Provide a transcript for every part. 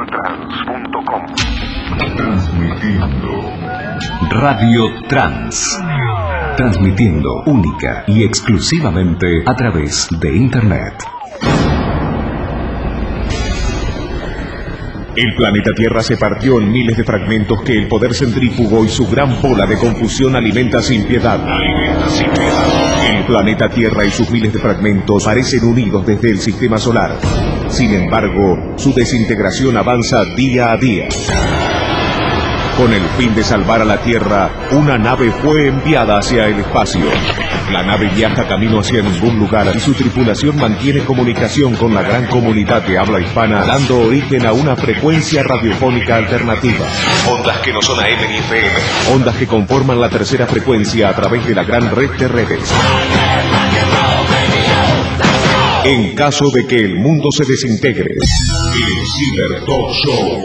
canaltrans.com. Transmitiendo Radio Trans. Transmitiendo única y exclusivamente a través de Internet. El planeta Tierra se partió en miles de fragmentos que el poder centrífugo y su gran bola de confusión alimenta sin piedad. El planeta Tierra y sus miles de fragmentos parecen unidos desde el sistema solar. Sin embargo, su desintegración avanza día a día. Con el fin de salvar a la Tierra, una nave fue enviada hacia el espacio. La nave viaja camino hacia ningún lugar y su tripulación mantiene comunicación con la gran comunidad de habla hispana, dando origen a una frecuencia radiofónica alternativa. Ondas que no son AM ni FM. Ondas que conforman la tercera frecuencia a través de la gran red de redes. En caso de que el mundo se desintegre, el Ciber Talk Show.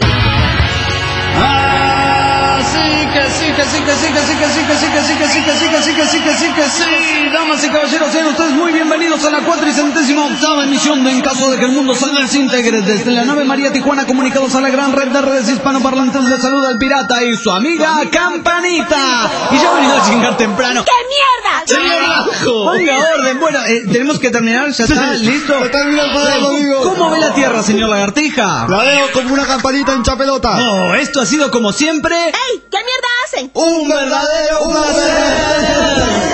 Sí, damas y caballeros, sean ustedes muy bienvenidos a la 468ª emisión de En caso de que el mundo se desintegre. Desde la nave María Tijuana, comunicados a la gran red de redes hispanoparlantes, les saluda el pirata y su amiga Campanita. Y ya venido a chingar temprano. ¡Qué mierda! ¡Señor Ajo! Ponga orden. Bueno, tenemos que terminar, ya está, listo. ¿Cómo ve la Tierra, señor Lagartija? La veo como una campanita hincha pelota. No, esto ha sido como siempre. ¡Ey! ¿Qué mierda hacen? ¡Un verdadero placer!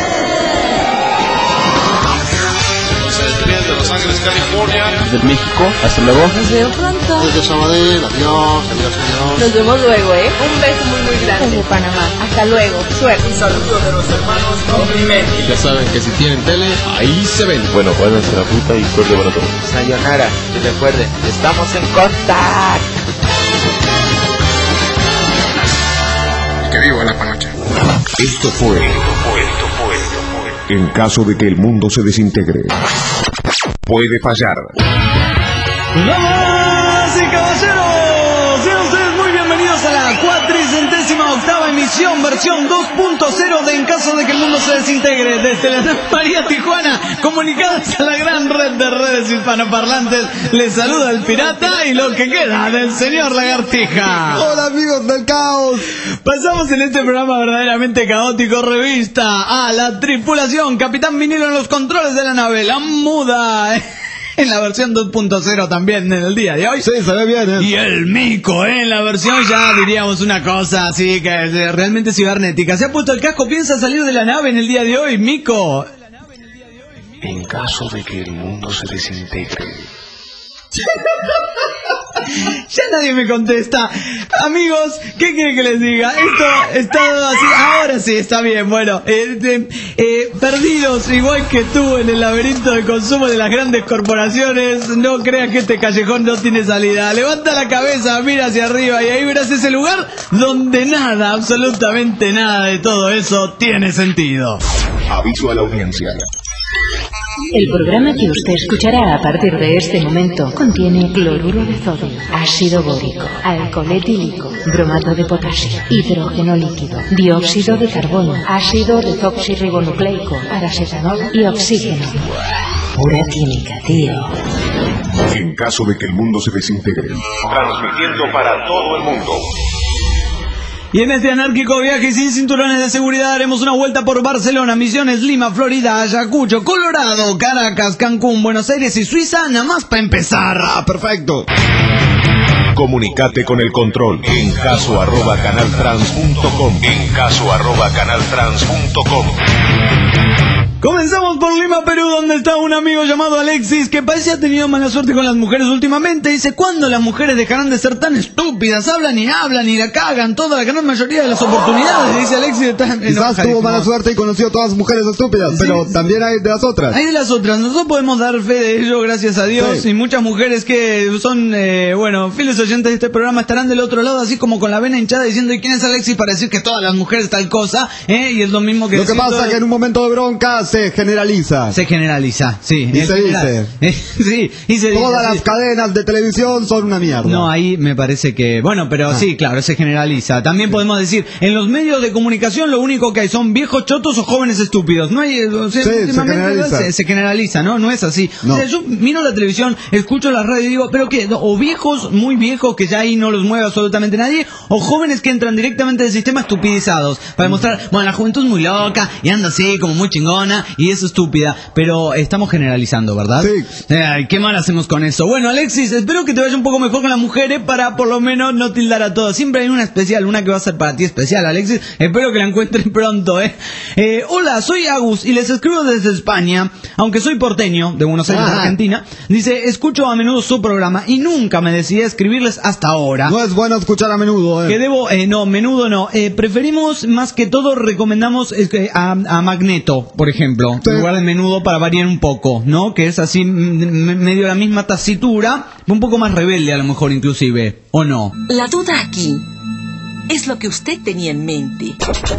De Los Ángeles, California. Desde México, hasta luego. Nos veo pronto. Desde Sabadell, adiós, adiós. Nos vemos luego, ¿eh? Un beso muy muy grande. Desde Panamá. Hasta luego. Suerte. Un saludo de los hermanos Complimenti. Ya saben que si tienen tele, ahí se ven. Bueno, váyanse a la puta y suerte para todos. Sayonara, y recuerden, estamos en contacto. Que viva la panocha. Esto fue. En caso de que el mundo se desintegre, puede fallar. ¡Damas y caballeros! Sean ustedes muy bienvenidos a la 468ª emisión, versión 2.0 de En caso de que el mundo se desintegre. Desde la nave María Tijuana, comunicadas a la gran red de redes hispanoparlantes, les saluda el pirata y lo que queda del señor Lagartija. Hola amigos del caos. Pasamos en este programa verdaderamente caótico revista a la tripulación. Capitán Vinilo en los controles de la nave, la muda en la versión 2.0 también en el día de hoy. Sí, se ve bien, Y el Mico en la versión, ya diríamos una cosa así que es realmente cibernética. Se ha puesto el casco, piensa salir de la nave en el día de hoy, Mico. En caso de que el mundo se desintegre. Ya nadie me contesta. Amigos, ¿qué quieren que les diga? Esto está así. Ahora sí, está bien. Bueno, perdidos igual que tú en el laberinto de consumo de las grandes corporaciones, no creas que este callejón no tiene salida. Levanta la cabeza, mira hacia arriba y ahí verás ese lugar donde nada, absolutamente nada de todo eso tiene sentido. Aviso a la audiencia. El programa que usted escuchará a partir de este momento contiene cloruro de sodio, ácido bórico, alcohol etílico, bromato de potasio, hidrógeno líquido, dióxido de carbono, ácido desoxirribonucleico, paracetamol y oxígeno. Pura química, tío. En caso de que el mundo se desintegre. Transmitiendo para todo el mundo. Y en este anárquico viaje sin cinturones de seguridad haremos una vuelta por Barcelona, Misiones, Lima, Florida, Ayacucho, Colorado, Caracas, Cancún, Buenos Aires y Suiza, nada más para empezar. perfecto. Comunicate con el control en caso@canaltrans.com. En caso@canaltrans.com. Comenzamos por Lima, Perú, donde está un amigo llamado Alexis, que parece ha tenido mala suerte con las mujeres últimamente. Dice, ¿cuándo las mujeres dejarán de ser tan estúpidas? Hablan y la cagan toda la gran mayoría de las oportunidades, dice Alexis. Quizás tuvo mala suerte y conoció a todas las mujeres estúpidas, sí, pero también hay de las otras. Hay de las otras, nosotros podemos dar fe de ello, gracias a Dios, sí. Y muchas mujeres que son, fieles oyentes de este programa estarán del otro lado, así como con la vena hinchada, diciendo, ¿y quién es Alexis para decir que todas las mujeres tal cosa? Y es lo mismo que... Lo que pasa es que en un momento de bronca se se generaliza. Se generaliza, sí. Y se dice. Sí, y se Todas dice, las cadenas de televisión son una mierda. No, ahí me parece que... Bueno, pero sí, claro, se generaliza. También podemos decir, en los medios de comunicación lo único que hay son viejos chotos o jóvenes estúpidos. No hay... O sea, últimamente se generaliza, ¿no? No es así. No. O sea, yo miro la televisión, escucho la radio y digo, ¿pero qué? O viejos, muy viejos, que ya ahí no los mueve absolutamente nadie, o jóvenes que entran directamente del sistema estupidizados, para demostrar, bueno, la juventud es muy loca, y anda así, como muy chingona, y es estúpida. Pero estamos generalizando, ¿verdad? Sí. Ay, ¿qué mal hacemos con eso? Bueno, Alexis, espero que te vaya un poco mejor con las mujeres para por lo menos no tildar a todos. Siempre hay una especial, una que va a ser para ti especial, Alexis. Espero que la encuentren pronto, hola, soy Agus y les escribo desde España, aunque soy porteño, de Buenos Aires, Argentina. Dice, escucho a menudo su programa y nunca me decidí a escribirles hasta ahora. No es bueno escuchar a menudo, Que debo, no, menudo no. Preferimos, más que todo, recomendamos a Magneto, por ejemplo, en lugar de menudo, para variar un poco, ¿no? Que es así, medio la misma tasitura, un poco más rebelde a lo mejor inclusive, ¿o no? La duda aquí es lo que usted tenía en mente.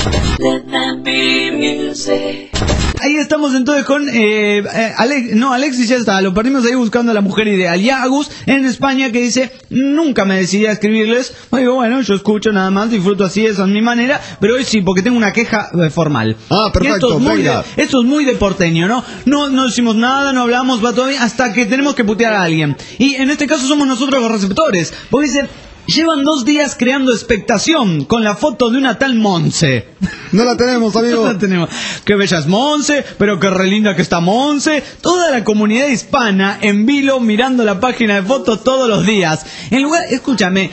Ahí estamos entonces con Alexis ya está, lo perdimos ahí buscando a la mujer ideal. Y Agus en España que dice, nunca me decidí a escribirles. Digo, bueno, yo escucho nada más, disfruto así, esa es mi manera, pero hoy sí, porque tengo una queja formal. Ah, perfecto, esto es muy de porteño, ¿no? No decimos nada, no hablamos, va todo bien, hasta que tenemos que putear a alguien. Y en este caso somos nosotros los receptores, porque dicen, llevan 2 días creando expectación con la foto de una tal Monse. No la tenemos, amigo. No la tenemos. Qué bella es Monse, pero qué re linda que está Monse. Toda la comunidad hispana en vilo mirando la página de fotos todos los días. En lugar, escúchame,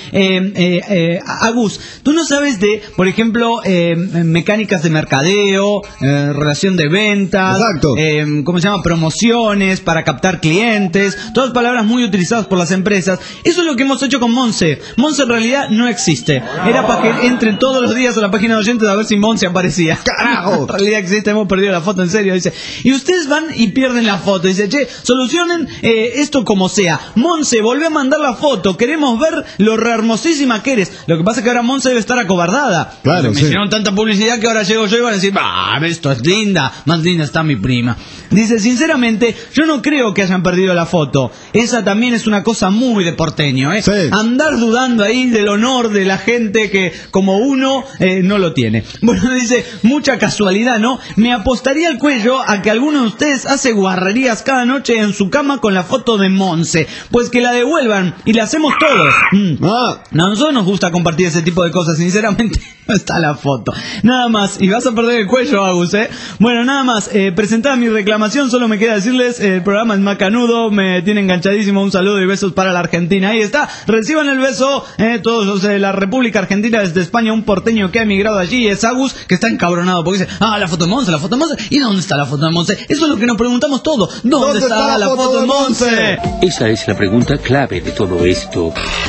Agus, tú no sabes de, por ejemplo, mecánicas de mercadeo, relación de ventas, exacto. ¿Cómo se llama? Promociones para captar clientes, todas palabras muy utilizadas por las empresas. Eso es lo que hemos hecho con Monse. Monse en realidad no existe. Era para que entren todos los días a la página de oyentes a ver si Monse aparecía. ¡Carajo! En realidad existe, hemos perdido la foto, en serio. Dice, y ustedes van y pierden la foto. Dice, che, solucionen esto como sea. Monse, volvé a mandar la foto. Queremos ver lo re hermosísima que eres. Lo que pasa es que ahora Monse debe estar acobardada. Claro, me hicieron tanta publicidad que ahora llego yo y van a decir, esto es linda. Más linda está mi prima. Dice, sinceramente, yo no creo que hayan perdido la foto. Esa también es una cosa muy de porteño, Sí. Andar dudando ahí del honor de la gente que, como uno, no lo tiene. Bueno, dice, mucha casualidad, ¿no? Me apostaría al cuello a que alguno de ustedes hace guarrerías cada noche en su cama con la foto de Monse. Pues que la devuelvan y la hacemos todos. No, a nosotros nos gusta compartir ese tipo de cosas, sinceramente. No está la foto. Nada más. Y vas a perder el cuello, Agus, Bueno, nada más. Presentada mi reclamación, solo me queda decirles, el programa es macanudo, me tiene enganchadísimo. Un saludo y besos para la Argentina. Ahí está. Reciban el beso, todos los de la República Argentina, desde España, un porteño que ha emigrado allí, es Agus, que está encabronado porque dice, la foto de Monse, la foto de Monse. ¿Y dónde está la foto de Monse? Eso es lo que nos preguntamos todos. ¿Dónde está la foto de Monse? Esa es la pregunta clave de todo esto.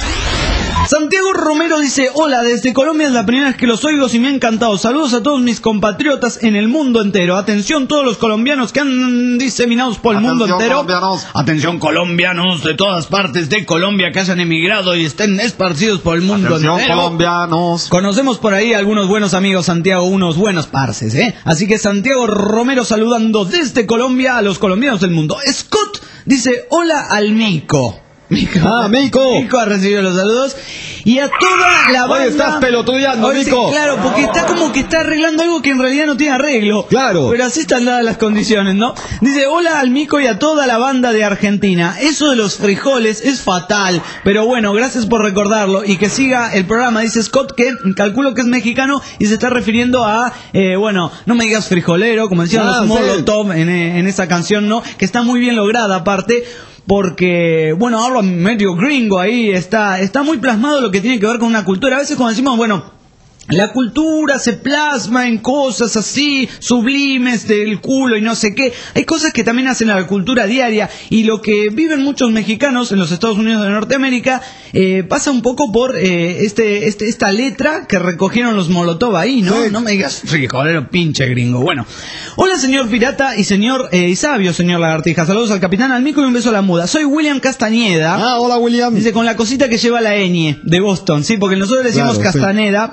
Santiago Romero dice, hola, desde Colombia es la primera vez que los oigo y me ha encantado. Saludos a todos mis compatriotas en el mundo entero. Atención todos los colombianos que han diseminados por el mundo entero. Colombianos. Atención colombianos de todas partes de Colombia que hayan emigrado y estén esparcidos por el mundo Atención, entero. colombianos. Conocemos por ahí algunos buenos amigos, Santiago, unos buenos parces, Así que Santiago Romero saludando desde Colombia a los colombianos del mundo. Scott dice, hola al Meiko. Mico ha recibido los saludos. Y a toda la banda. Hoy estás pelotudeando, Mico. Sí, claro, porque está como que está arreglando algo que en realidad no tiene arreglo. Claro. Pero así están dadas las condiciones, ¿no? Dice, hola al Mico y a toda la banda de Argentina. Eso de los frijoles es fatal. Pero bueno, gracias por recordarlo. Y que siga el programa. Dice Scott que calculo que es mexicano y se está refiriendo a, no me digas frijolero, como decían los Molotov en esa canción, ¿no? Que está muy bien lograda aparte. Porque, hablo medio gringo ahí, está muy plasmado lo que tiene que ver con una cultura. A veces cuando decimos, la cultura se plasma en cosas así, sublimes del culo y no sé qué. Hay cosas que también hacen a la cultura diaria. Y lo que viven muchos mexicanos en los Estados Unidos de Norteamérica pasa un poco por esta letra que recogieron los Molotov ahí, ¿no? Sí. No me digas frijolero, pinche gringo. Bueno, hola señor pirata y señor y sabio señor lagartija. Saludos al capitán, al Mico y un beso a la muda. Soy William Castañeda. Hola William. Dice con la cosita que lleva la ñ de Boston, sí, porque nosotros decimos Castaneda porque tiene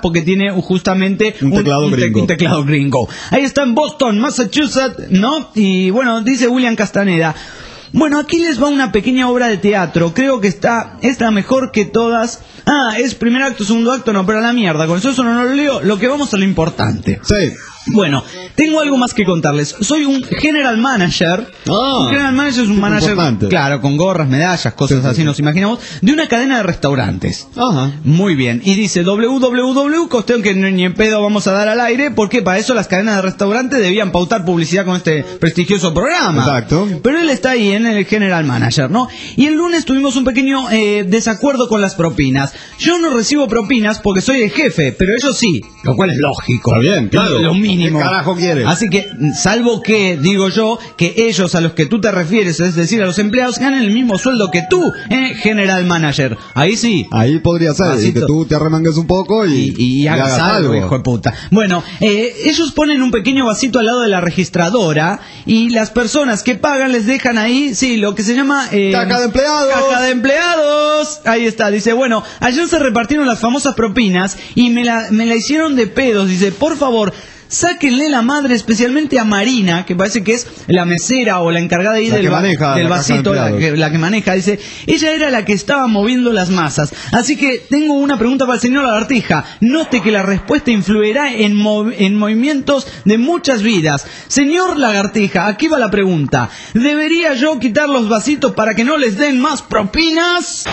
tiene justamente un teclado gringo. Ahí está en Boston, Massachusetts, ¿no? Y bueno, dice William Castaneda. Bueno, aquí les va una pequeña obra de teatro. Creo que está mejor que todas. Es primer acto, segundo acto, no, pero a la mierda. Con eso no lo leo. Lo que vamos a lo importante. Sí. Bueno, tengo algo más que contarles. Soy un general manager. Un general manager es un manager, importante. Claro, con gorras, medallas, cosas así, nos imaginamos, de una cadena de restaurantes. Ajá. Muy bien. Y dice www, que ni en pedo vamos a dar al aire, porque para eso las cadenas de restaurantes debían pautar publicidad con este prestigioso programa. Exacto. Pero él está ahí en el general manager, ¿no? Y el lunes tuvimos un pequeño desacuerdo con las propinas. Yo no recibo propinas porque soy el jefe, pero ellos sí, lo cual es lógico. Está bien, claro. Lo mínimo. ¿Qué carajo quieres? Así que, salvo que, digo yo, que ellos a los que tú te refieres, es decir, a los empleados, ganen el mismo sueldo que tú, general manager. Ahí sí. Ahí podría ser, y que tú te arremangues un poco y hagas algo, hijo de puta. Bueno, ellos ponen un pequeño vasito al lado de la registradora y las personas que pagan les dejan ahí, sí, lo que se llama... ¡caja de empleados! ¡Caja de empleados! Ahí está, dice, bueno, ayer se repartieron las famosas propinas y me la hicieron de pedos. Dice, por favor, sáquenle la madre especialmente a Marina, que parece que es la mesera o la encargada ahí del vasito, la que maneja. Dice, ella era la que estaba moviendo las masas. Así que tengo una pregunta para el señor Lagartija. Note que la respuesta influirá en movimientos de muchas vidas. Señor Lagartija, aquí va la pregunta. ¿Debería yo quitar los vasitos para que no les den más propinas?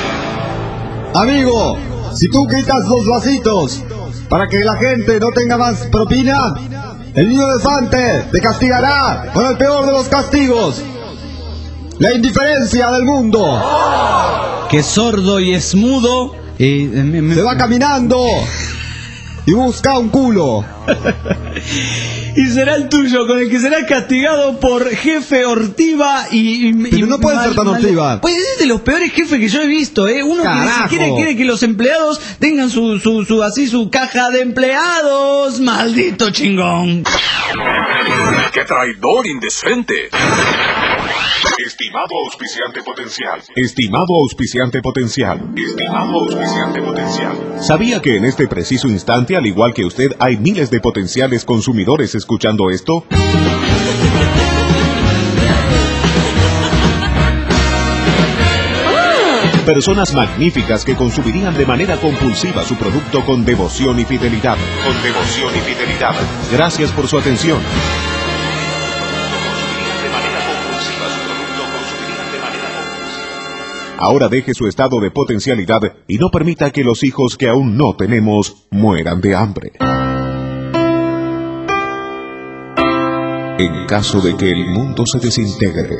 Amigo, si tú quitas los vasitos para que la gente no tenga más propina, el niño elefante te castigará con el peor de los castigos: la indiferencia del mundo. Que sordo y es mudo. Se va caminando y busca un culo. Y será el tuyo, con el que serás castigado por jefe Ortiva Pero no puede ser tan Ortiva. Pues es de los peores jefes que yo he visto, Uno Carajo. que ni siquiera quiere que los empleados tengan su caja de empleados. Maldito chingón. ¡Qué traidor indecente! Estimado auspiciante potencial. Estimado auspiciante potencial. Estimado auspiciante potencial. ¿Sabía que en este preciso instante, al igual que usted, hay miles de potenciales consumidores escuchando esto? Personas magníficas que consumirían de manera compulsiva su producto con devoción y fidelidad. Con devoción y fidelidad. Gracias por su atención. Ahora deje su estado de potencialidad y no permita que los hijos que aún no tenemos mueran de hambre. En caso de que el mundo se desintegre.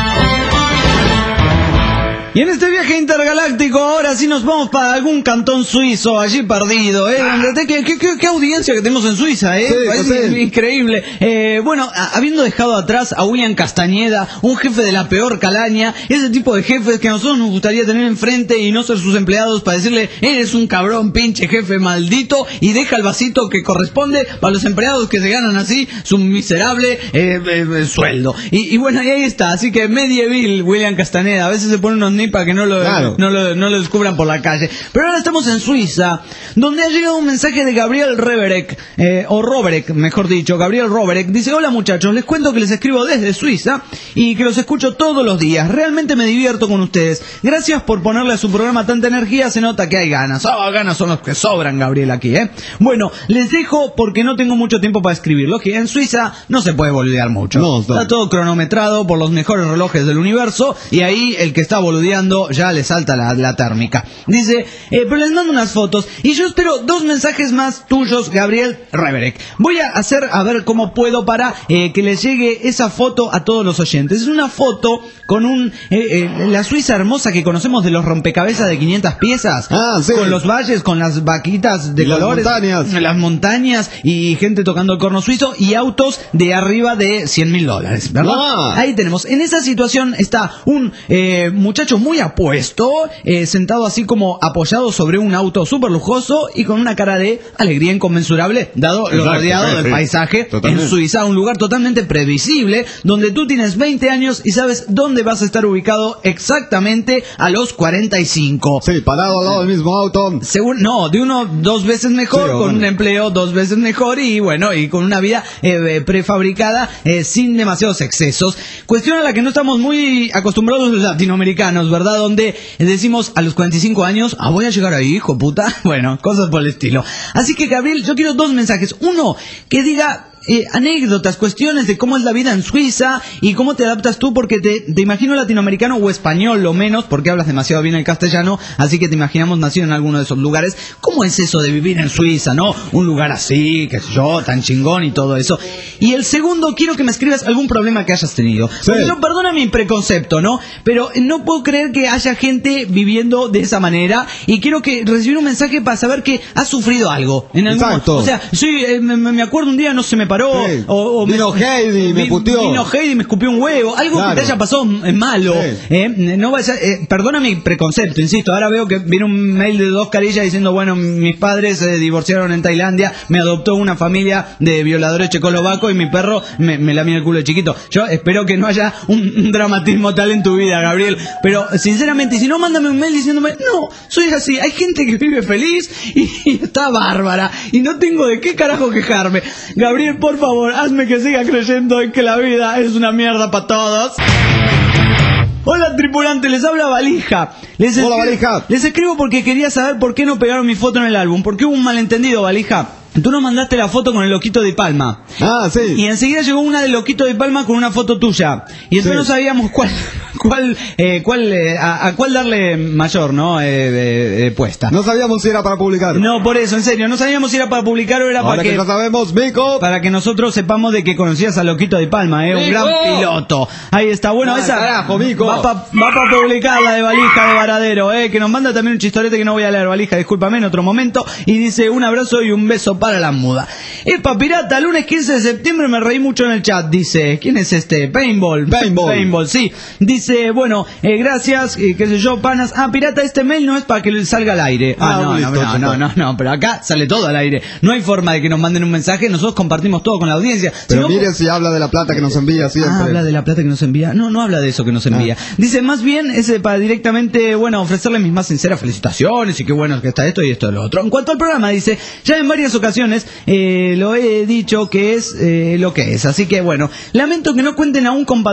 Y en este viaje intergaláctico, ahora sí nos vamos para algún cantón suizo, allí perdido, ¿Qué audiencia que tenemos en Suiza, Sí, es increíble. Bueno, habiendo dejado atrás a William Castañeda, un jefe de la peor calaña, ese tipo de jefes que a nosotros nos gustaría tener enfrente y no ser sus empleados para decirle, eres un cabrón, pinche jefe maldito, y deja el vasito que corresponde para los empleados que se ganan así su miserable sueldo. Y bueno, y ahí está, así que medieval William Castañeda, a veces se pone unos para que no lo descubran por la calle. Pero ahora estamos en Suiza, donde ha llegado un mensaje de Gabriel Roberek, o Roberek, mejor dicho, Gabriel Roberek. Dice, hola muchachos, les cuento que les escribo desde Suiza y que los escucho todos los días. Realmente me divierto con ustedes. Gracias por ponerle a su programa tanta energía, se nota que hay ganas. Ganas son los que sobran, Gabriel, aquí, Bueno, les dejo porque no tengo mucho tiempo para escribirlo, que en Suiza no se puede boludear mucho. No. Está todo cronometrado por los mejores relojes del universo y ahí el que está boludeando ya le salta la térmica. Dice, pero les mando unas fotos y yo espero 2 mensajes más tuyos, Gabriel Reberek. Voy a hacer, a ver cómo puedo para que les llegue esa foto a todos los oyentes. Es una foto con la Suiza hermosa que conocemos de los rompecabezas de 500 piezas. Sí. Con los valles, con las vaquitas de colores. Las montañas y gente tocando el corno suizo y autos de arriba de $100,000, ¿verdad? Ahí tenemos. En esa situación está un muchacho muy apuesto, sentado así como apoyado sobre un auto súper lujoso y con una cara de alegría inconmensurable, dado lo rodeado del paisaje totalmente. En Suiza, un lugar totalmente previsible, donde tú tienes 20 años y sabes dónde vas a estar ubicado exactamente a los 45. Sí, parado al lado del mismo auto. No, de uno 2 veces mejor, sí, con un empleo 2 veces mejor y bueno, y con una vida prefabricada sin demasiados excesos. Cuestión a la que no estamos muy acostumbrados los latinoamericanos, ¿verdad? Donde decimos a los 45 años, voy a llegar ahí, hijo puta. Bueno, cosas por el estilo. Así que, Gabriel, yo quiero 2 mensajes. Uno, que diga anécdotas, cuestiones de cómo es la vida en Suiza y cómo te adaptas tú, porque te imagino latinoamericano o español, lo menos, porque hablas demasiado bien el castellano, así que te imaginamos nacido en alguno de esos lugares. ¿Cómo es eso de vivir en Suiza, no? Un lugar así, qué sé yo, tan chingón y todo eso. Y el segundo, quiero que me escribas algún problema que hayas tenido. Sí. Yo, perdona mi preconcepto, ¿no? Pero no puedo creer que haya gente viviendo de esa manera y quiero que recibir un mensaje para saber que has sufrido algo. En algún momento. O sea, me acuerdo un día, no se me paró, sí. Vino Heidi, me puteó. Vino Heidi, me escupió un huevo, algo claro. Que te haya pasado malo. Sí. No vaya, perdona mi preconcepto, insisto, ahora veo que viene un mail de 2 carillas diciendo, bueno, mis padres se divorciaron en Tailandia, me adoptó una familia de violadores checoslovacos y mi perro me lamía el culo de chiquito. Yo espero que no haya un dramatismo tal en tu vida, Gabriel, pero sinceramente, si no, mándame un mail diciéndome, no, soy así, hay gente que vive feliz y está bárbara y no tengo de qué carajo quejarme. Gabriel, por favor, hazme que siga creyendo en que la vida es una mierda para todos. Hola, tripulante, les habla Valija. Hola, Valija. Les escribo porque quería saber por qué no pegaron mi foto en el álbum. Porque hubo un malentendido, Valija. Tú nos mandaste la foto con el Loquito de Palma. Ah, sí. Y enseguida llegó una del Loquito de Palma con una foto tuya. Y entonces sí. No sabíamos a cuál darle mayor, ¿no? Puesta. No sabíamos si era para publicar. No, por eso, en serio. No sabíamos si era para publicar o era ahora para que... no sabemos, Mico. Para que nosotros sepamos de que conocías al Loquito de Palma, un gran piloto. Ahí está. Bueno, esa... Carajo, Mico. Va para publicar la de Valija de Varadero, que nos manda también un chistorete que no voy a leer, Valija, discúlpame, en otro momento. Y dice, un abrazo y un beso para la muda. Epa, pirata, lunes 15 de septiembre me reí mucho en el chat, dice. ¿Quién es este? Paintball, sí. Dice, bueno, gracias, qué sé yo, panas. Pirata, este mail no es para que salga al aire. No, pero acá sale todo al aire. No hay forma de que nos manden un mensaje, nosotros compartimos todo con la audiencia. Pero miren si habla de la plata que nos envía siempre. Habla de la plata que nos envía. No habla de eso que nos envía. Dice, más bien, es para directamente, bueno, ofrecerle mis más sinceras felicitaciones y qué bueno que está esto y esto y lo otro. En cuanto al programa, dice, ya en varias ocasiones lo he dicho que es lo que es. Así que bueno, lamento que no cuenten aún con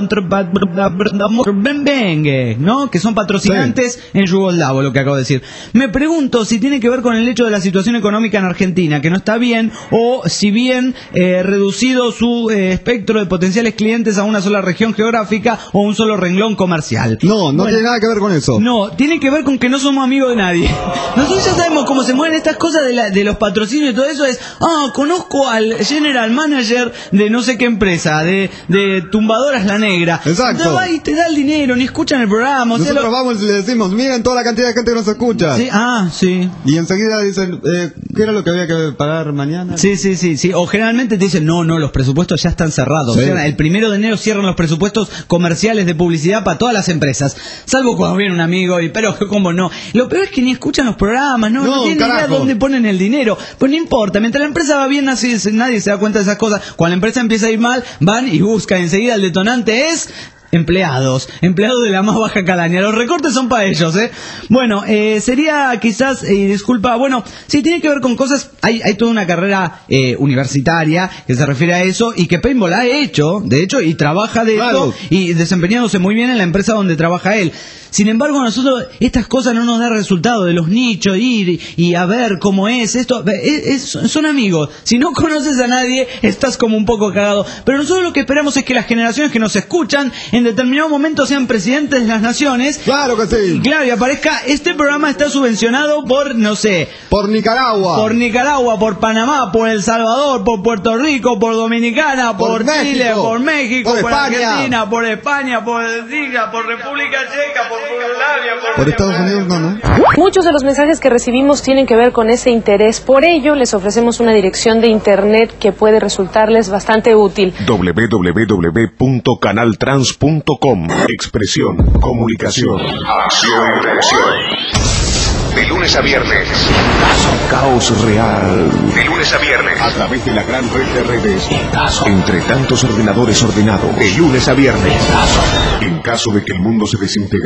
¿no? Que son patrocinantes en yugoslavo, lo que acabo de decir. Me pregunto si tiene que ver con el hecho de la situación económica en Argentina, que no está bien, o si bien reducido su espectro de potenciales clientes a una sola región geográfica o un solo renglón comercial. No tiene nada que ver con eso. No, tiene que ver con que no somos amigos de nadie. Nosotros ya sabemos cómo se mueven estas cosas de los patrocinios y todo eso. Es, conozco al general manager de no sé qué empresa, de Tumbadoras La Negra. Exacto. Entonces va y te da el dinero, ni escuchan el programa. Nosotros vamos y le decimos, miren toda la cantidad de gente que nos escucha. Sí, sí. Y enseguida dicen, ¿qué era lo que había que pagar mañana? Sí. O generalmente te dicen, no, los presupuestos ya están cerrados. Sí. O sea, el 1 de enero cierran los presupuestos comerciales de publicidad para todas las empresas. Salvo cuando viene un amigo, pero ¿cómo no? Lo peor es que ni escuchan los programas, no tienen idea dónde ponen el dinero. Pues no importa, mientras la empresa va bien, así nadie se da cuenta de esas cosas. Cuando la empresa empieza a ir mal, van y buscan enseguida. El detonante es empleados de la más baja calaña. Los recortes son para ellos, Bueno, sería quizás, disculpa, bueno, sí, tiene que ver con cosas, hay toda una carrera universitaria que se refiere a eso y que Paintball ha hecho, de hecho, y trabaja de esto y desempeñándose muy bien en la empresa donde trabaja él. Sin embargo, a nosotros estas cosas no nos da resultado de los nichos, ir y a ver cómo es esto. Son amigos. Si no conoces a nadie, estás como un poco cagado. Pero nosotros lo que esperamos es que las generaciones que nos escuchan en determinado momento sean presidentes de las naciones. Claro que sí. Claro, y aparezca, este programa está subvencionado por, no sé. Por Nicaragua. Por Panamá, por El Salvador, por Puerto Rico, por Dominicana, por Chile, por México, por Argentina, por España, por Belgica, por República Checa, por Estados Unidos, no. Muchos de los mensajes que recibimos tienen que ver con ese interés. Por ello, les ofrecemos una dirección de internet que puede resultarles bastante útil. www.canaltrans.com venezuela.com. Expresión, comunicación, acción y reacción. De lunes a viernes. Caos real. De lunes a viernes. A través de la gran red de redes. Entre tantos ordenadores ordenados. De lunes a viernes. En caso de que el mundo se desintegre.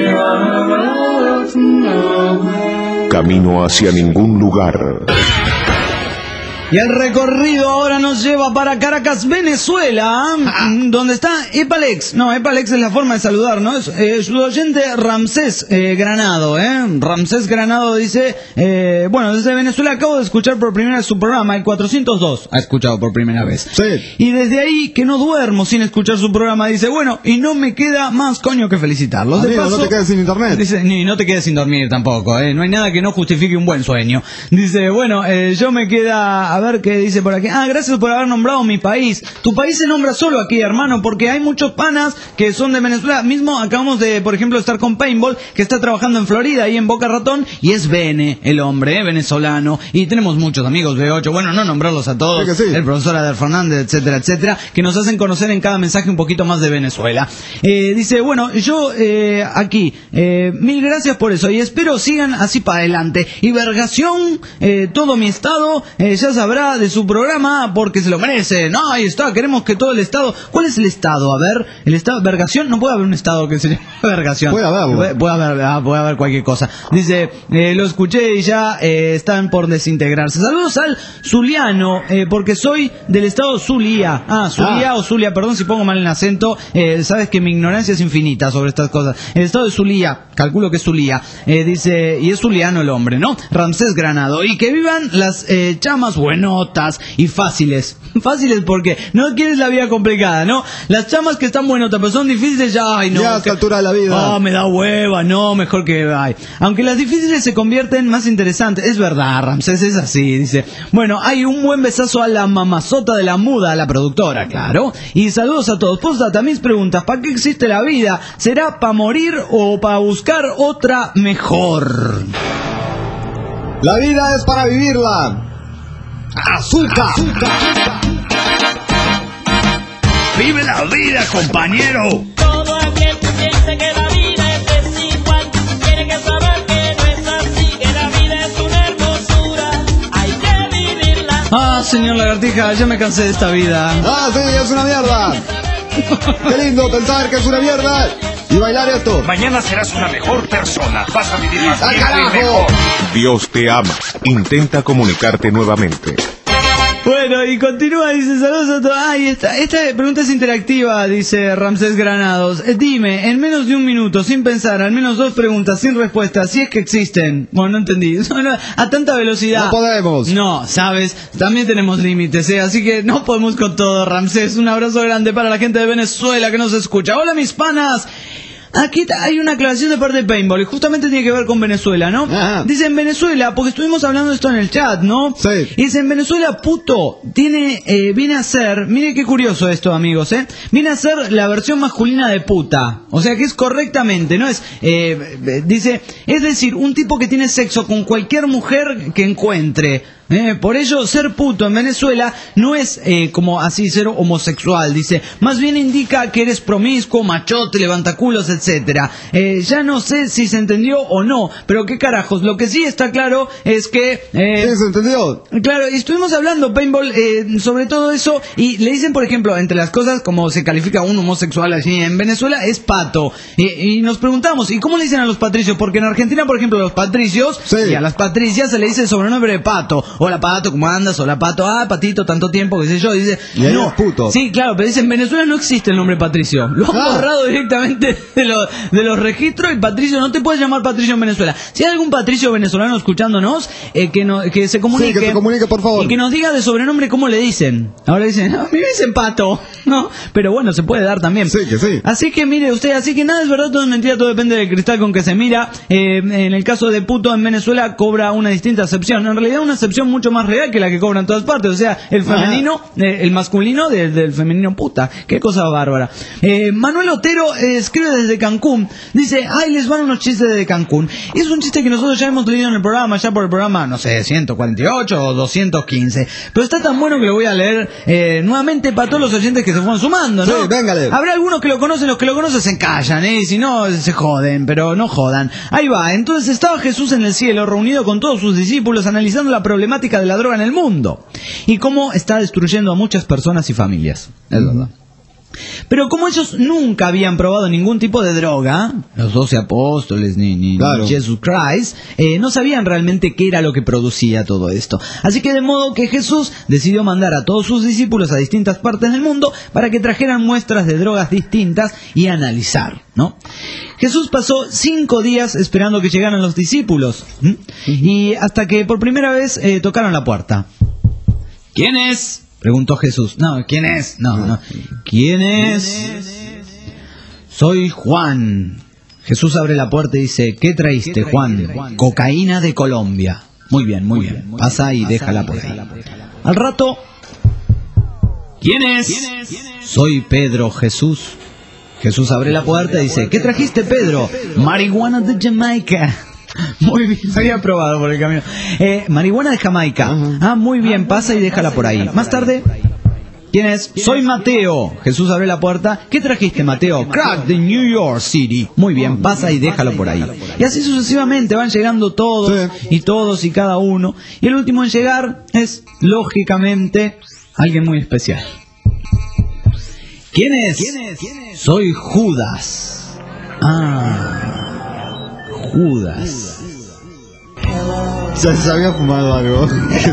Camino hacia ningún lugar. Y el recorrido ahora nos lleva para Caracas, Venezuela, donde está Epalex. No, Epalex es la forma de saludar, ¿no? Es su oyente Ramsés Granado, Ramsés Granado dice, bueno, desde Venezuela acabo de escuchar por primera vez su programa, el 402, ha escuchado por primera vez. Sí. Y desde ahí que no duermo sin escuchar su programa, dice, bueno, y no me queda más coño que felicitarlos. Amigo, no te quedes sin internet. Dice, ni no te quedes sin dormir tampoco, no hay nada que no justifique un buen sueño. Dice, bueno, yo me queda... A ver qué dice por aquí. Gracias por haber nombrado mi país. Tu país se nombra solo aquí, hermano, porque hay muchos panas que son de Venezuela. Mismo acabamos de, por ejemplo, estar con Paintball, que está trabajando en Florida, ahí en Boca Ratón, y es Bene, el hombre, venezolano. Y tenemos muchos amigos de 8, bueno, no nombrarlos a todos, sí. El profesor Ader Fernández, etcétera, etcétera, que nos hacen conocer en cada mensaje un poquito más de Venezuela. Dice, bueno, yo aquí, mil gracias por eso, y espero sigan así para adelante. Y Vergación, todo mi estado, ya sabrá de su programa porque se lo merece. No, ahí está, queremos que todo el estado... ¿Cuál es el estado? A ver, el estado... Vergación, no puede haber un estado que se llame Vergación. Puede haberlo. Puede haber cualquier cosa. Dice, lo escuché y ya están por desintegrarse. Saludos al Zuliano, porque soy del estado Zulia. Zulia o Zulia, perdón si pongo mal el acento. Sabes que mi ignorancia es infinita sobre estas cosas. El estado de Zulia, calculo que es Zulia. Dice, y es zuliano el hombre, ¿no? Ramsés Granado. Y que vivan las chamas buenotas y fáciles. Fáciles porque no quieres la vida complicada, ¿no? Las chamas que están buenotas, pero son difíciles ya, ay no. Ya a esta altura de la vida. Me da hueva, no, mejor que... Ay. Aunque las difíciles se convierten más interesantes. Es verdad, Ramsés, es así, dice. Bueno, hay un buen besazo a la mamazota de la muda, a la productora, claro. Y saludos a todos. Postdata, mis preguntas, ¿para qué existe la vida? ¿Será para morir o para buscar otra mejor? La vida es para vivirla. ¡Azúcar! ¡Vive la vida, compañero! Todo aquel que piense que la vida es desigual tiene que saber que no es así, que la vida es una hermosura, hay que vivirla. Señor Lagartija, ya me cansé de esta vida. Sí, es una mierda. Qué lindo pensar que es una mierda y bailar esto. Mañana serás una mejor persona, vas a vivir más ¡al tiempo y mejor. Dios te ama. Intenta comunicarte nuevamente. Bueno, y continúa, dice, saludos a todos. Esta pregunta es interactiva, dice Ramsés Granados. Dime, en menos de un minuto, sin pensar, al menos 2 preguntas sin respuesta, si es que existen. Bueno, no entendí. A tanta velocidad. No podemos. No, sabes, también tenemos límites, así que no podemos con todo, Ramsés. Un abrazo grande para la gente de Venezuela que nos escucha. Hola, mis panas. Aquí hay una aclaración de parte de Paintball y justamente tiene que ver con Venezuela, ¿no? Ajá. Dice en Venezuela, porque estuvimos hablando de esto en el chat, ¿no? Sí. Dice en Venezuela, puto, viene a ser, mire qué curioso esto, amigos, viene a ser la versión masculina de puta. O sea que es correctamente, ¿no? Dice, es decir, un tipo que tiene sexo con cualquier mujer que encuentre. Por ello, ser puto en Venezuela no es como así ser homosexual, dice. Más bien indica que eres promiscuo, machote, levantaculos, etcétera. Ya no sé si se entendió o no, pero qué carajos. Lo que sí está claro es que... ¿Sí se entendió? Claro, y estuvimos hablando, Paintball, sobre todo eso, y le dicen, por ejemplo, entre las cosas como se califica un homosexual allí en Venezuela, es pato. Y nos preguntamos, ¿y cómo le dicen a los patricios? Porque en Argentina, por ejemplo, los patricios, sí, y a las patricias se le dice el sobrenombre de pato. Hola, Pato, ¿cómo andas? Hola, Pato. Patito, tanto tiempo, qué sé yo. Dice, y no, es puto. Sí, claro, pero dice, en Venezuela no existe el nombre Patricio. Lo han borrado directamente de los registros y Patricio, no te puedes llamar Patricio en Venezuela. Si hay algún Patricio venezolano escuchándonos, que se comunique. Sí, que se comunique, por favor. Y que nos diga de sobrenombre cómo le dicen. Ahora dicen, a mí me dicen Pato, ¿no? Pero bueno, se puede dar también. Sí, que sí. Así que mire usted, así que nada es verdad, todo es mentira, todo depende del cristal con que se mira. En el caso de puto en Venezuela cobra una distinta acepción. En realidad una acepción definición mucho más real que la que cobran en todas partes. O sea, el femenino, el masculino del femenino puta. Qué cosa bárbara. Manuel Otero escribe desde Cancún. Dice, ay, les van unos chistes de Cancún. Es un chiste que nosotros ya hemos leído en el programa, ya por el programa, no sé, 148 o 215. Pero está tan bueno que lo voy a leer nuevamente para todos los oyentes que se fueron sumando, ¿no? Sí, véngale. Habrá algunos que lo conocen, los que lo conocen se callan, y si no, se joden, pero no jodan. Ahí va. Entonces estaba Jesús en el cielo, reunido con todos sus discípulos, analizando la problemática de la droga en el mundo y cómo está destruyendo a muchas personas y familias. Es verdad. Pero como ellos nunca habían probado ningún tipo de droga, los 12 apóstoles ni Jesus Christ, no sabían realmente qué era lo que producía todo esto. Así que de modo que Jesús decidió mandar a todos sus discípulos a distintas partes del mundo para que trajeran muestras de drogas distintas y analizar, ¿no? Jesús pasó 5 días esperando que llegaran los discípulos, y hasta que por primera vez tocaron la puerta. ¿Quién es?, preguntó Jesús. No, ¿quién es? No. ¿Quién es? Soy Juan. Jesús abre la puerta y dice, ¿qué traíste, Juan? Cocaína de Colombia. Muy bien. Pasa y déjala por ahí. Al rato, ¿quién es? Soy Pedro, Jesús. Jesús abre la puerta y dice, ¿qué trajiste, Pedro? Marihuana de Jamaica. Muy bien, se había probado por el camino. Marihuana de Jamaica. Muy bien, pasa y déjala por ahí. Más tarde, ¿quién es? Soy Mateo. Jesús abre la puerta. ¿Qué trajiste, Mateo? Crack de New York City. Muy bien, pasa y déjalo por ahí. Y así sucesivamente van llegando todos y cada uno. Y el último en llegar es, lógicamente, alguien muy especial. ¿Quién es? Soy Judas. Judas. Ya se había fumado algo.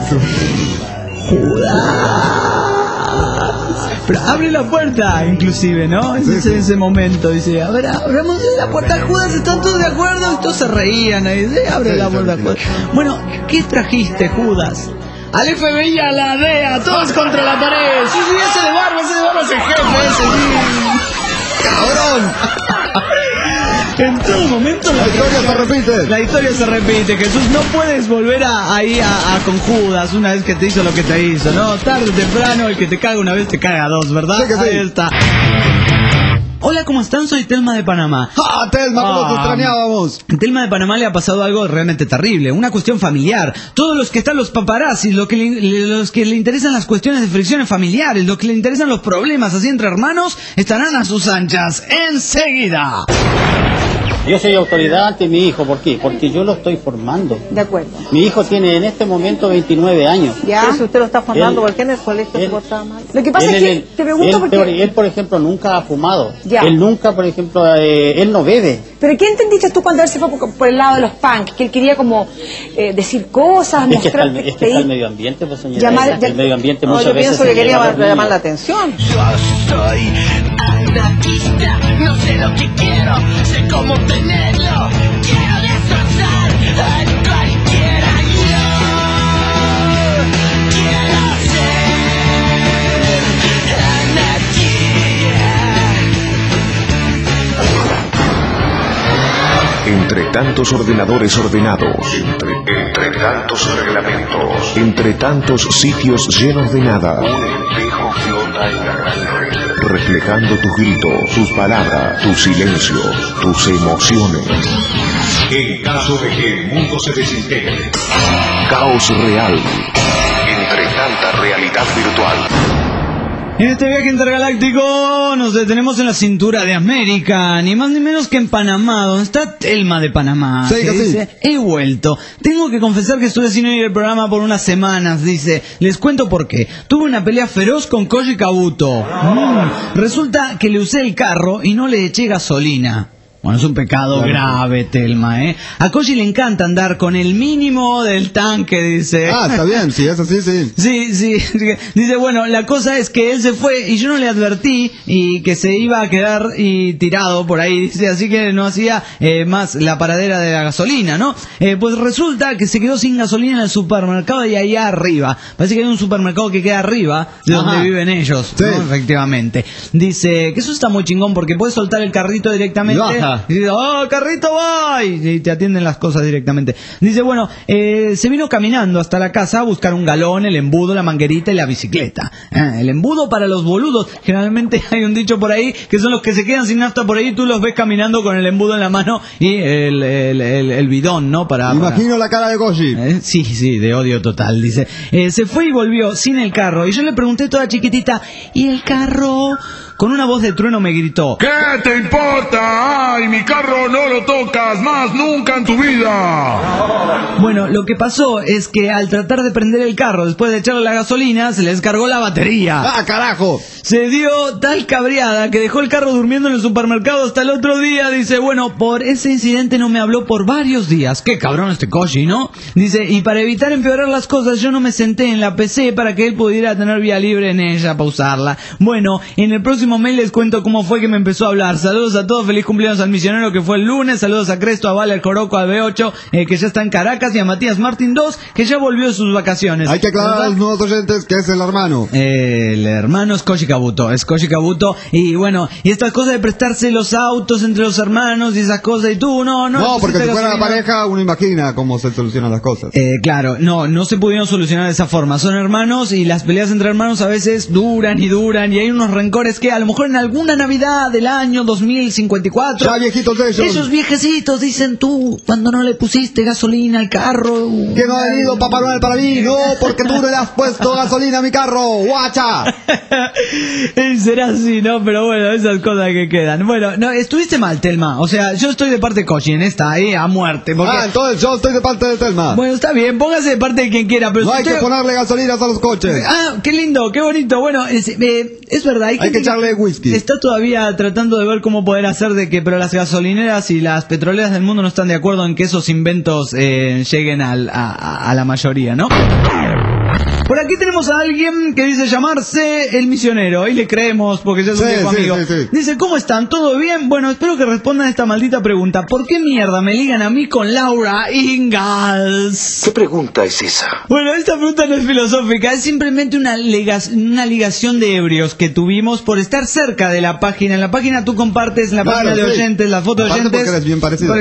Judas. Pero abre la puerta, inclusive, ¿no? Ese momento, dice, a ver, abramos la puerta, Judas, ¿están todos de acuerdo? Y todos se reían ahí, abre la puerta, Judas. Bueno, ¿qué trajiste, Judas? Al FBI, a la DEA, todos contra la pared. Sí, ese de barba es el jefe, ese, sí. ¡Cabrón! En todo momento la historia se repite. Jesús, no puedes volver con Judas una vez que te hizo lo que te hizo, ¿no? Tarde o temprano, el que te caga una vez te caga dos, ¿verdad? Sí que sí. Ahí está. Hola, ¿cómo están? Soy Telma de Panamá. Telma, ¿cómo te extrañábamos? A Telma de Panamá le ha pasado algo realmente terrible, una cuestión familiar. Todos los que están los paparazzis, los que le interesan las cuestiones de fricciones familiares, los que le interesan los problemas así entre hermanos, estarán a sus anchas enseguida. Yo soy autoridad ante mi hijo, ¿por qué? Porque yo lo estoy formando. De acuerdo. Mi hijo tiene en este momento 29 años. Ya. Eso usted lo está formando, ¿por qué en el colegio se portaba mal? Lo que pasa es que te pregunto porque... Él, por ejemplo, nunca ha fumado. Ya. Él nunca, por ejemplo, él no bebe. ¿Pero qué entendiste tú cuando él se fue por el lado de los punks? Que él quería como decir cosas, mostrar... Es que está el medio ambiente, pues, señora. El medio ambiente muchas yo veces... pienso que quería llamar la atención. Yo soy anarquista, no sé lo que quiero, sé cómo tenerlo. Quiero destrozar a cualquiera. Yo quiero ser anarquía. Entre tantos ordenadores ordenados, entre tantos reglamentos, entre tantos sitios llenos de nada, un espejo flota en la gran red, reflejando tus gritos, tus palabras, tus silencios, tus emociones. En caso de que el mundo se desintegre, caos real, entre tanta realidad virtual. En este viaje intergaláctico nos detenemos en la cintura de América, ni más ni menos que en Panamá, donde está Telma de Panamá. Sí, que dice, he vuelto. Tengo que confesar que estuve sin oír el programa por unas semanas, dice. Les cuento por qué. Tuve una pelea feroz con Koji Kabuto. Resulta que le usé el carro y no le eché gasolina. Bueno, es un pecado grave, Telma, ¿eh? A Koji le encanta andar con el mínimo del tanque, dice. Está bien, si es así, sí. Sí. Dice, bueno, la cosa es que él se fue y yo no le advertí y que se iba a quedar tirado por ahí, dice, así que no hacía más la paradera de la gasolina, ¿no? Pues resulta que se quedó sin gasolina en el supermercado y allá arriba. Parece que hay un supermercado que queda arriba de donde viven ellos, ¿no? Efectivamente. Dice que eso está muy chingón porque puedes soltar el carrito directamente Carlita. Y dice, oh, carrito, voy. Y te atienden las cosas directamente. Dice, bueno, se vino caminando hasta la casa a buscar un galón, el embudo, la manguerita y la bicicleta. El embudo para los boludos. Generalmente hay un dicho por ahí que son los que se quedan sin nafta por ahí. Tú los ves caminando con el embudo en la mano y el bidón, ¿no? Imagino la cara de Goshi. Sí, de odio total. Dice, se fue y volvió sin el carro. Y yo le pregunté toda chiquitita, ¿y el carro? Con una voz de trueno me gritó, ¿qué te importa? ¡Ay, mi carro no lo tocas más nunca en tu vida! Bueno, lo que pasó es que al tratar de prender el carro después de echarle la gasolina, se le descargó la batería. ¡Ah, carajo! Se dio tal cabreada que dejó el carro durmiendo en el supermercado hasta el otro día. Dice, bueno, por ese incidente no me habló por varios días. Qué cabrón este Koji, ¿no? Dice, y para evitar empeorar las cosas, yo no me senté en la PC para que él pudiera tener vía libre en ella para usarla. Bueno, en el próximo mail les cuento cómo fue que me empezó a hablar. Saludos a todos, feliz cumpleaños al misionero que fue el lunes. Saludos a Cresto, a Vale, al Coroco, al B8, que ya está en Caracas, y a Matías Martín 2, que ya volvió de sus vacaciones. Hay que aclarar a los nuevos oyentes que es el hermano. El hermano es Koji Kabuto, y bueno, y estas cosas de prestarse los autos entre los hermanos y esas cosas, y tú, no, porque si fuera la pareja, uno imagina cómo se solucionan las cosas. Claro, no se pudieron solucionar de esa forma. Son hermanos y las peleas entre hermanos a veces duran, y hay unos rencores que a lo mejor en alguna Navidad del año 2054... Ya viejitos de ellos. Esos viejecitos dicen, tú, cuando no le pusiste gasolina al carro... Que no ha venido Papá Noel para mí, no, porque tú le has puesto gasolina a mi carro, guacha. Será así, ¿no? Pero bueno, esas cosas que quedan. Bueno, no, estuviste mal, Telma. O sea, yo estoy de parte de Koji en esta, a muerte. Porque... entonces yo estoy de parte de Telma. Bueno, está bien, póngase de parte de quien quiera, pero no si hay que ponerle gasolinas a los coches. Qué lindo, qué bonito. Bueno, es verdad. Hay que echarle whisky. Está todavía tratando de ver cómo poder hacer pero las gasolineras y las petroleras del mundo no están de acuerdo en que esos inventos lleguen a la mayoría, ¿no? Por aquí tenemos a alguien que dice llamarse El Misionero, y le creemos porque ya es un viejo amigo. Sí. Dice, ¿cómo están? ¿Todo bien? Bueno, espero que respondan a esta maldita pregunta. ¿Por qué mierda me ligan a mí con Laura Ingalls? ¿Qué pregunta es esa? Bueno, esta pregunta no es filosófica, es simplemente una ligación de ebrios que tuvimos por estar cerca de la página. En la página tú compartes la página de oyentes, la foto de oyentes. Porque eres bien parecido.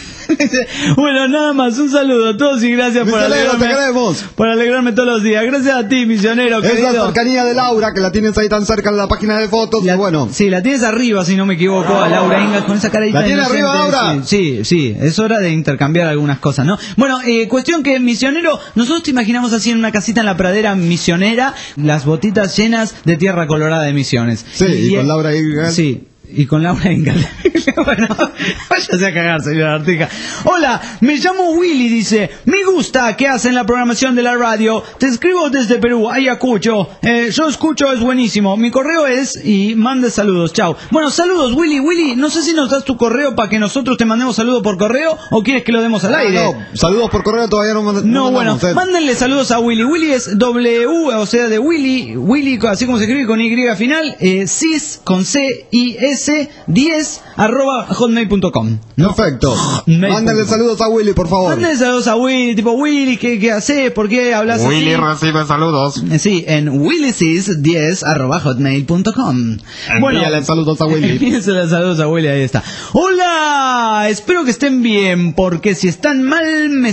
Bueno, nada más, un saludo a todos y gracias por alegrarme todos los días. Gracias a ti, misionero, es querido. la cercanía de Laura, que la tienes ahí tan cerca en la página de fotos. Bueno. Sí, la tienes arriba, si no me equivoco, a Laura Ingalls con esa carita. ¿La tiene arriba, Laura? Sí, es hora de intercambiar algunas cosas, ¿no? Bueno, cuestión que, misionero, nosotros te imaginamos así en una casita en la pradera misionera, las botitas llenas de tierra colorada de misiones. Sí, y con Laura Ingalls. Sí. Y con Laura Ingalls. Bueno, váyase a cagar, señora Artija. Hola, me llamo Willy, dice. Me gusta que hacen la programación de la radio. Te escribo desde Perú, Ayacucho. Yo escucho, es buenísimo. Mi correo es... Y mande saludos, chao. Bueno, saludos, Willy. Willy, no sé si nos das tu correo para que nosotros te mandemos saludos por correo o quieres que lo demos al aire. No, saludos por correo todavía no mandamos. No, bueno, mándenle saludos a Willy. Willy es W, o sea, de Willy, así como se escribe con Y final, cis, con C-I-S, 10, @hotmail.com. ¿no? Perfecto. Mándenle saludos a Willy, por favor. Mándenle saludos a Willy, tipo Willy, ¿qué haces? ¿Por qué hablas así? Willy recibe saludos. Sí, en willysis10 @hotmail.com. Envíale saludos a Willy. Envíenle saludos a Willy, ahí está. Hola, espero que estén bien, porque si están mal,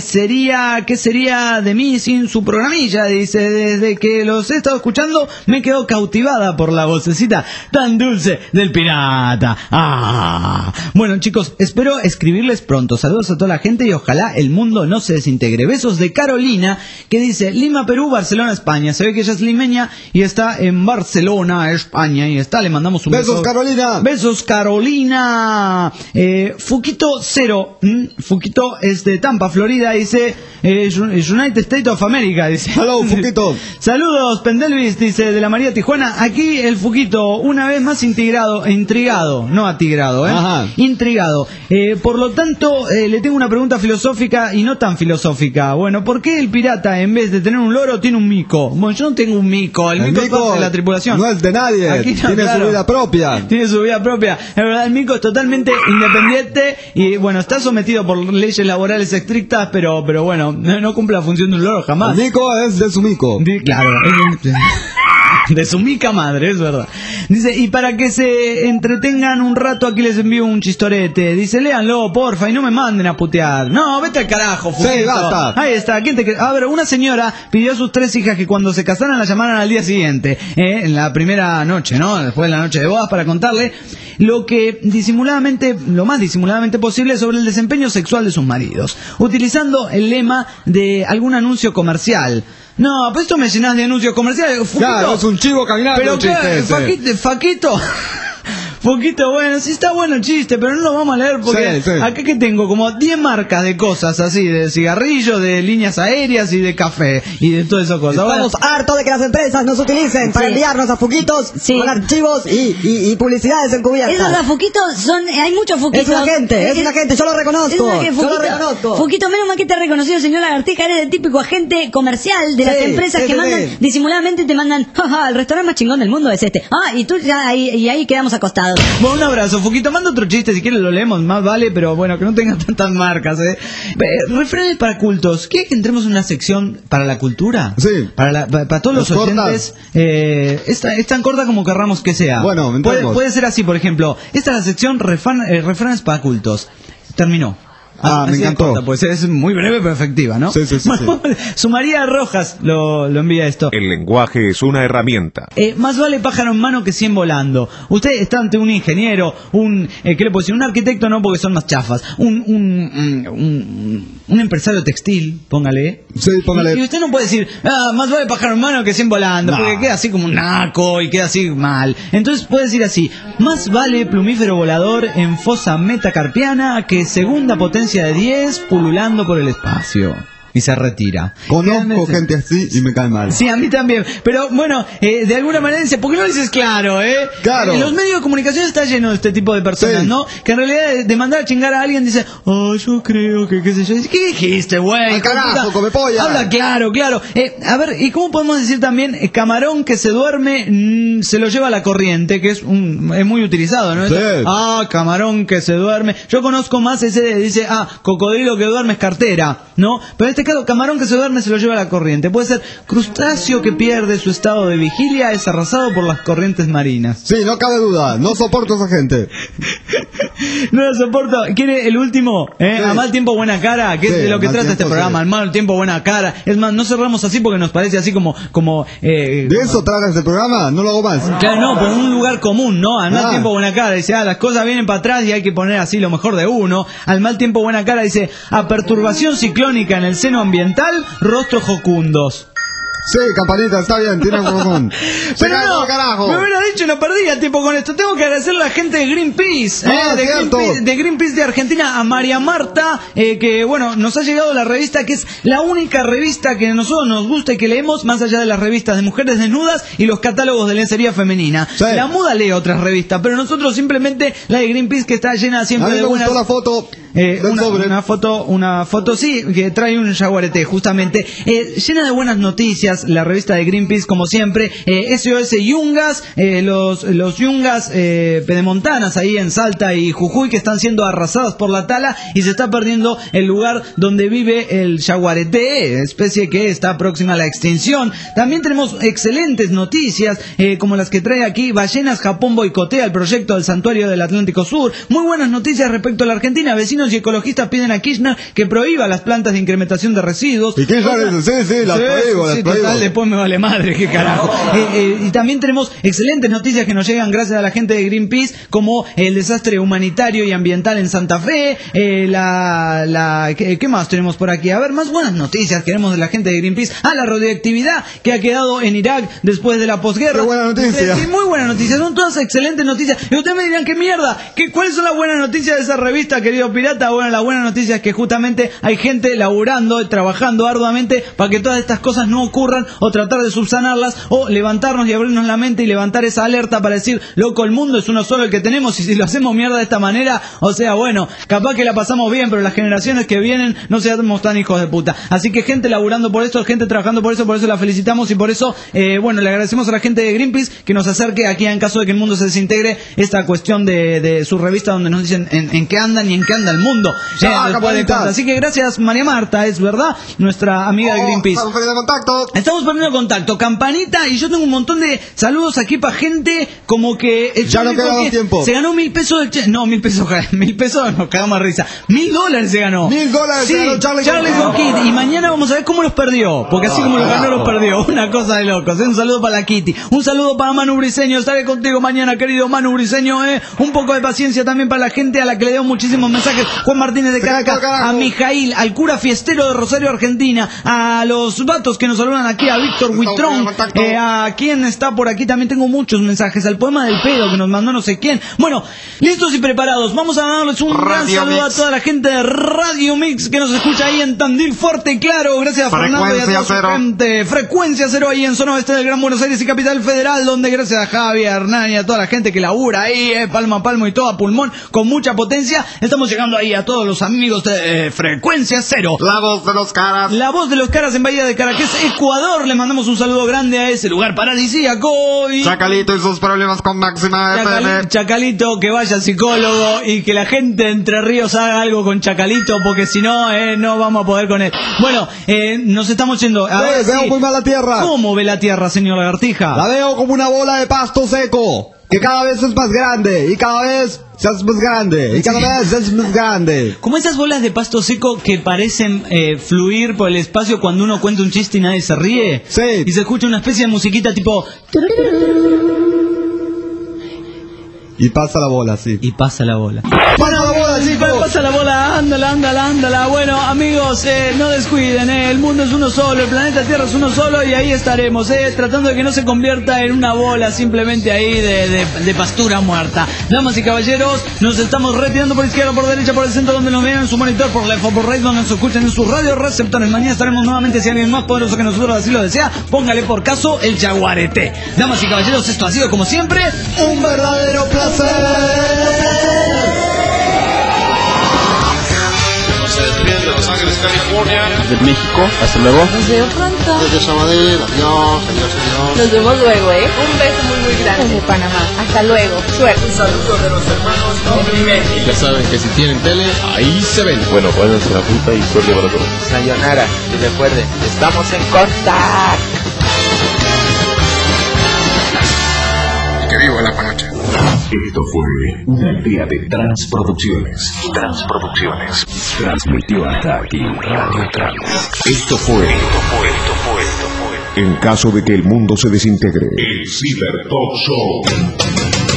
¿qué sería de mí sin su programilla? Dice, desde que los he estado escuchando, me quedo cautivada por la vocecita tan dulce del pirata. Bueno, chicos, espero escribirles pronto. Saludos a toda la gente y ojalá el mundo no se desintegre. Besos de Carolina, que dice Lima, Perú, Barcelona, España. Se ve que ella es limeña y está en Barcelona, España. Y está, le mandamos un beso. Besos, Carolina. Besos, Carolina. Fuquito 0. Fuquito es de Tampa, Florida. Dice United States of America. Dice. Hello, Fuquito. Saludos, Pendelvis, dice de la María Tijuana. Aquí el Fuquito, una vez más intrigado, no atigrado, Ajá. Intrigado. Por lo tanto, le tengo una pregunta filosófica y no tan filosófica. Bueno, ¿por qué el pirata, en vez de tener un loro, tiene un mico? Bueno, yo no tengo un mico. El mico es parte de la tripulación. No es de nadie. Aquí no, tiene su vida propia. Tiene su vida propia. La verdad, el mico es totalmente independiente y, bueno, está sometido por leyes laborales estrictas, pero bueno, no cumple la función de un loro jamás. El mico es de su mico. Claro. De su mica madre, es verdad. Dice, y para que se entretengan un rato, aquí les envío un chistorete. Dice, léanlo, porfa, y no me manden a putear. No, vete al carajo, Fuquito. Sí, basta. Ahí está. A ver, una señora pidió a sus 3 hijas que cuando se casaran la llamaran al día siguiente, en la primera noche, ¿no? Después de la noche de bodas, para contarle lo más disimuladamente posible sobre el desempeño sexual de sus maridos, utilizando el lema de algún anuncio comercial. No, pues esto me llenás de anuncios comerciales. Fuquito, claro, es un chivo caminando. Pero chiste Faquito. Poquito bueno, sí está bueno el chiste, pero no lo vamos a leer porque acá que tengo como 10 marcas de cosas así, de cigarrillos, de líneas aéreas y de café y de todas esas cosas. Estamos hartos de que las empresas nos utilicen para enviarnos a Fuquitos con archivos y publicidades encubiertas. Esos de Fuquitos hay muchos Fuquitos. Es una gente, yo lo reconozco. Fuquito, menos mal que te he reconocido, señor Lagartija, eres el típico agente comercial de las empresas que mandan, disimuladamente te mandan, jaja, el restaurante más chingón del mundo es este. Y tú ya ahí quedamos acostados. Bueno, un abrazo, Fuquito. Manda otro chiste, si quieres lo leemos, más vale, pero bueno, que no tenga tantas marcas, Refranes para cultos. ¿Quieres que entremos en una sección para la cultura? Sí. Para todos los oyentes. Es tan corta como querramos que sea. Bueno, puede ser así, por ejemplo. Esta es la sección refranes para cultos. Terminó. Me encantó. Corta, pues es muy breve pero efectiva, ¿no? Sí. Sumaría Rojas lo envía esto. El lenguaje es una herramienta. Más vale pájaro en mano que 100 volando. Usted está ante un ingeniero, ¿qué le puedo decir? Un arquitecto no, porque son más chafas. Un empresario textil, póngale. Sí, póngale. Y usted no puede decir, más vale pájaro en mano que 100 volando, porque queda así como un naco y queda así mal. Entonces puede decir así, más vale plumífero volador en fosa metacarpiana que segunda potencia de 10 pululando por el espacio. Y se retira. Conozco gente así y me cae mal. Sí, a mí también. Pero bueno, de alguna manera dice, ¿por qué no dices claro, Claro. Los medios de comunicación está lleno de este tipo de personas, ¿no? Que en realidad de mandar a chingar a alguien dice, yo creo que qué sé yo. ¿Qué dijiste, güey? ¡Al carajo, come polla! Habla claro. A ver, ¿y cómo podemos decir también camarón que se duerme se lo lleva a la corriente? Que es muy utilizado, ¿no? Sí. Camarón que se duerme. Yo conozco más ese de, dice, cocodrilo que duerme es cartera, ¿no? Pero en este caso, camarón que se duerme se lo lleva a la corriente. Puede ser crustáceo que pierde su estado de vigilia, es arrasado por las corrientes marinas. Sí, no cabe duda, no soporto a esa gente. No lo soporto. ¿Quiere el último? Sí. A mal tiempo, buena cara, que es de lo que trata este programa. Al mal tiempo, buena cara. Es más, no cerramos así porque nos parece así como ¿de eso trata este programa? No lo hago más. Claro, no, por un lugar común, ¿no? Al mal tiempo, buena cara. Dice, las cosas vienen para atrás y hay que poner así lo mejor de uno. Al mal tiempo, buena cara. Dice, a perturbación ciclónica en el seno ambiental, rostros jocundos. Sí, campanita, está bien, tiene un cojón. Pero no, carajo. Me hubiera dicho, no perdí el tiempo con esto. Tengo que agradecerle a la gente de Greenpeace, de Greenpeace de Argentina, a María Marta, que bueno, nos ha llegado la revista, que es la única revista que a nosotros nos gusta y que leemos, más allá de las revistas de mujeres desnudas y los catálogos de lencería femenina. Sí. La Muda lee otras revistas, pero nosotros simplemente la de Greenpeace, que está llena siempre de buenas... A mí me gustó la foto. Una foto, sí, que trae un jaguarete, justamente, llena de buenas noticias, la revista de Greenpeace, como siempre. SOS Yungas, los Yungas pedemontanas ahí en Salta y Jujuy, que están siendo arrasadas por la tala y se está perdiendo el lugar donde vive el jaguarete, especie que está próxima a la extinción. También tenemos excelentes noticias, como las que trae aquí Ballenas. Japón boicotea el proyecto del santuario del Atlántico Sur. Muy buenas noticias respecto a la Argentina. Vecinos y ecologistas piden a Kirchner que prohíba las plantas de incrementación de residuos. ¿Y qué sí, las prohíbo. Total, después me vale madre, qué carajo. Y también tenemos excelentes noticias que nos llegan gracias a la gente de Greenpeace, como el desastre humanitario y ambiental en Santa Fe, ¿qué más tenemos por aquí? A ver, más buenas noticias queremos de la gente de Greenpeace. La radioactividad que ha quedado en Irak después de la posguerra. Qué buena noticia. Sí, muy buena noticia, son todas excelentes noticias. Y ustedes me dirán, ¿qué mierda? ¿Cuáles son las buenas noticias de esa revista, querido pirata? Bueno, la buena noticia es que justamente hay gente laburando, trabajando arduamente para que todas estas cosas no ocurran, o tratar de subsanarlas, o levantarnos y abrirnos la mente y levantar esa alerta para decir, loco, el mundo es uno solo el que tenemos, y si lo hacemos mierda de esta manera, o sea, bueno, capaz que la pasamos bien, pero las generaciones que vienen no seamos tan hijos de puta. Así que gente laburando por eso, gente trabajando por eso la felicitamos, y por eso, bueno, le agradecemos a la gente de Greenpeace que nos acerque aquí, en caso de que el mundo se desintegre, esta cuestión de su revista, donde nos dicen en qué andan y en qué anda el mundo. Así que gracias, María Marta, es verdad, nuestra amiga de Greenpeace. Estamos perdiendo contacto. Estamos perdiendo contacto. Campanita, y yo tengo un montón de saludos aquí para gente como que... Ya no queda tiempo. Se ganó $1,000 del... No, $1,000 nos cagamos a risa. $1,000 se ganó. $1,000 sí, se ganó Charlie Coquit. Y mañana vamos a ver cómo los perdió. Porque así como los ganó, los perdió. Una cosa de locos. Un saludo para la Kitty. Un saludo para Manu Briseño. Estaré contigo mañana, querido Manu Briseño. Un poco de paciencia también para la gente a la que le dio muchísimos mensajes. Juan Martínez de Caracas, a Mijail, al cura fiestero de Rosario, Argentina, a los vatos que nos saludan aquí, a Víctor Huitrón, a quien está por aquí, también tengo muchos mensajes, al poema del pedo que nos mandó no sé quién. Bueno, listos y preparados, vamos a darles un gran saludo a toda la gente de Radio Mix que nos escucha ahí en Tandil, fuerte y claro. Gracias a Fernando y a toda su gente. Frecuencia Cero ahí en zona oeste del Gran Buenos Aires y Capital Federal, donde gracias a Javi, a Hernán y a toda la gente que labura ahí, palmo a palmo y todo a pulmón, con mucha potencia, estamos llegando ahí a todos los amigos de Frecuencia Cero. La voz de los caras. La voz de los caras en Bahía de Caracas, Ecuador. Le mandamos un saludo grande a ese lugar paradisíaco. Y Chacalito y sus problemas con Máxima FM. Chacalito, que vaya al psicólogo y que la gente de Entre Ríos haga algo con Chacalito, porque si no, no vamos a poder con él. Bueno, nos estamos yendo. Veo muy mal la tierra. ¿Cómo ve la tierra, señor Lagartija? La veo como una bola de pasto seco, que cada vez es más grande y cada vez se hace más grande y cada vez es más grande. Como esas bolas de pasto seco que parecen fluir por el espacio cuando uno cuenta un chiste y nadie se ríe. Sí. Y se escucha una especie de musiquita tipo... Y pasa la bola, sí. Y pasa la bola. ¡Pasa la bola, chicos! Pasa la bola, ándala. Bueno, amigos, no descuiden, el mundo es uno solo, el planeta Tierra es uno solo y ahí estaremos, tratando de que no se convierta en una bola simplemente ahí de pastura muerta. Damas y caballeros, nos estamos retirando por izquierda, por derecha, por el centro, donde nos vean en su monitor, por left o por right, donde nos escuchen en sus radioreceptores. Mañana estaremos nuevamente, si alguien más poderoso que nosotros así lo desea, póngale por caso el jaguarete. Damas y caballeros, esto ha sido como siempre un verdadero placer. Se despiden de Los Ángeles, California. Desde México, hasta luego. Nos vemos pronto. Desde Sabadell, adiós. Nos vemos luego, Un beso muy grande. Desde Panamá. Hasta luego. Suerte. Un saludo de los hermanos Complimente. Ya saben que si tienen tele, ahí se ven. Bueno, váyanse a la puta y suerte para todos. Sayonara, y recuerden, estamos en contacto. Y que viva la panocha. Esto fue una idea de Transproducciones. Transmitió hasta aquí Radio Trans. Esto fue. En caso de que el mundo se desintegre, el Cyber Talk Show.